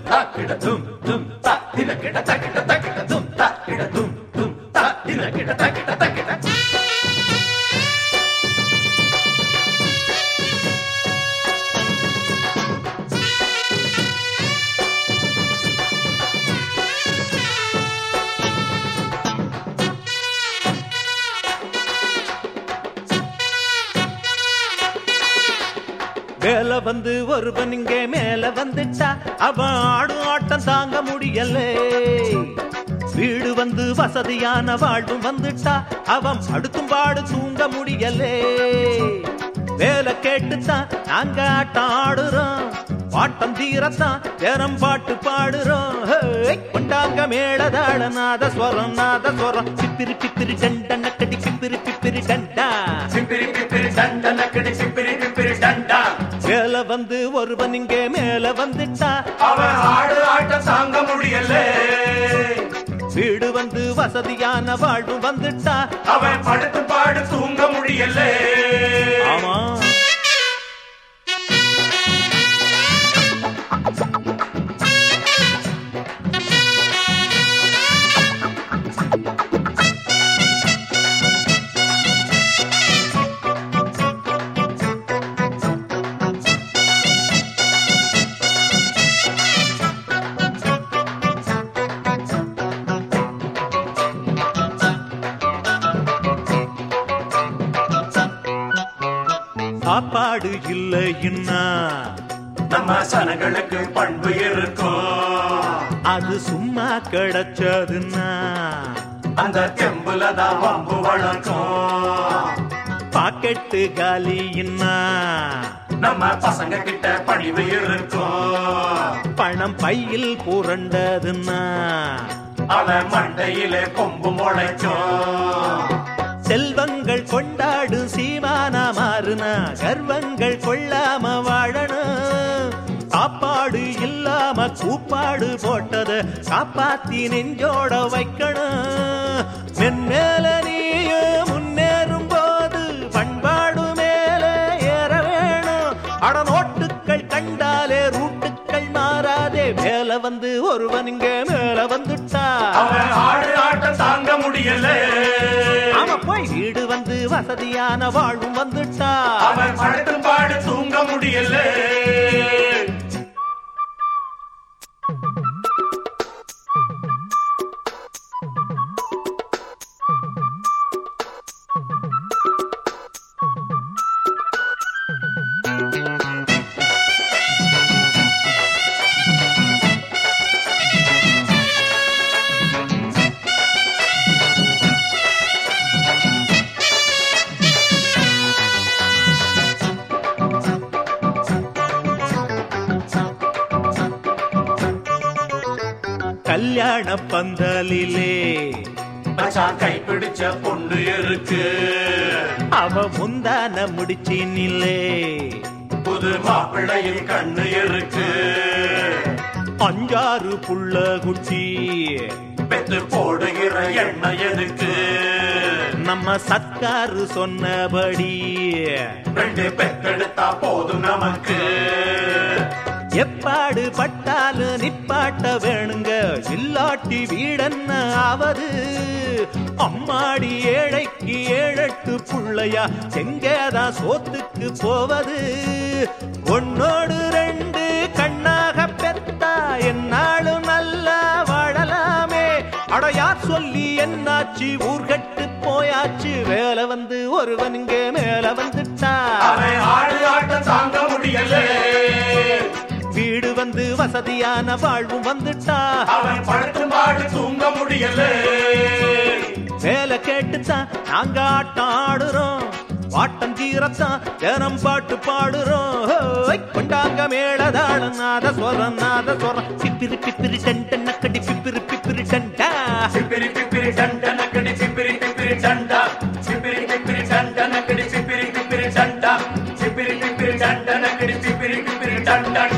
ta kida dum dum ta dina kida ta kida dum ta kida dum dum ta dina kida ta kida மேல வந்து ஒருவன் இங்கே மேல வந்துட்டா அவன் ஆடும் ஆட்டம் தாங்க முடியல. வீடு வந்து வசதியான வாழ்வும் வந்துட்டா அவன் படுத்தும் பாடு தூங்க முடியல. வேலை கேட்டுத்தான் நாங்க ஆட்டம் ஆடுறோம், பாட்டம் தீரத்தான் ஜனம் பாட்டு பாடுறோம். கொண்டாங்க மேளதாள நாதஸ்வரம் நாதஸ்வரம் பிப்பிரி பிப்பிரி டண்ட நக்கடி பிப்பிரி பிப்பிரி டண்டா பிப்பிரி பிப்பிரி டண்ட நக்கடி பிப்பிரி பிப்பிரி டண்டா. மேல வந்து ஒருவன் இங்கே மேல வந்துட்டா அவன் ஆடு ஆட்டம் தாங்க முடியல. வீடு வந்து வசதியான வாழ்வு வந்துட்டா அவன் படுத்து பாடு தூங்க முடியல. ஆமா சாப்பாடு இல்லைன்னா நம்ம சனங்களுக்கு பண்பு இருக்கும். அது சும்மா கிடைச்சதுன்னா அந்த தெம்புலதான் வம்பு வளர்க்கும். பாக்கெட்டு காலின்னா நம்ம பசங்க கிட்ட பணிவு இருக்கும். பணம் பையில் புரண்டதுன்னா அவன் மண்டையிலே கொம்பு முளைக்கும். செல்வங்கள் கொண்டாடு சீமானா மாறுனா கர்வங்கள் கொள்ளாம வாழணும். சாப்பாடு இல்லாம கூப்பாடு போட்டத காப்பாத்தி நெஞ்சோட வைக்கணும். மென்மேல நீயும் முன்னேறும் போது பண்பாடு மேல ஏற வேணும். அடநோட்டுக்கள் கண்டாலே ரூட்டுக்கள் மாறாதே. மேல வந்து ஒருவன் இங்க மேல வந்துட்டா அவன் ஆடு ஆட்டம் தாங்க முடியல. போய் வீடு வந்து வசதியான வாழ்வும் வந்துட்டா அவன் படுத்தும் பாடு தூங்க முடியல. கல்யாண பந்தலிலே மச்சான் கைப்பிடிச்ச பொண்ணு இருக்கு. அவ முந்தான முடிச்சினிலே புது மாப்பிள்ளையின் கண்ணு இருக்கு. 5-6 புள்ள குட்டி பெத்து போடுகிற எண்ணெய் எதுக்கு? நம்ம சர்க்காரு சொன்னபடி 2 பெத்தெடுத்தா போதும் நமக்கு. எப்பாடு பட்டாலும் நிப்பாட்ட வேணுங்க, இல்லாட்டி வீடென்ன ஆவது? அம்மாடி ஏழைக்கு 7-8 புள்ளையா எங்கேதான் சோத்துக்கு போவது? 1-2 கண்ணாக பெத்தா என்னாலும் நல்லா வாழலாமே. அடையார் சொல்லி என்னாச்சு, ஊர்கட்டு போயாச்சு. வேலை வந்து ஒருவன் இங்கே மேல வந்துட்டா அவன் ஆடு ஆட்டம் தாங்க முடியல. வீடு வந்து வசதியான வாழ்வும் வந்துட்டா அவன் படுத்தும் பாடு தூங்க முடியல. வேலை கேட்டுத்தான் நாங்க ஆட்டம் ஆடுறோம், பாட்டம் தீரத்தான் ஜனம் பாட்டு பாடுறோம். கொண்டாங்க மேளதாளம் நாதஸ்வரம் நாதஸ்வரம் பிப்பிரி பிப்பிரி டண்ட நக்கடி பிப்பிரி பிப்பிரி டண்டா பிப்பிரி பிப்பிரி டண்ட நக்கடி பிப்பிரி பிப்பிரி டண்டா பிப்பிரி பிப்பிரி டண்ட நக்கடி பிப்பிரி பிப்பிரி டண்டா பிப்பிரி பிப்பிரி டண்ட நக்கடி பிப்பிரி பிப்பிரி டண்டா.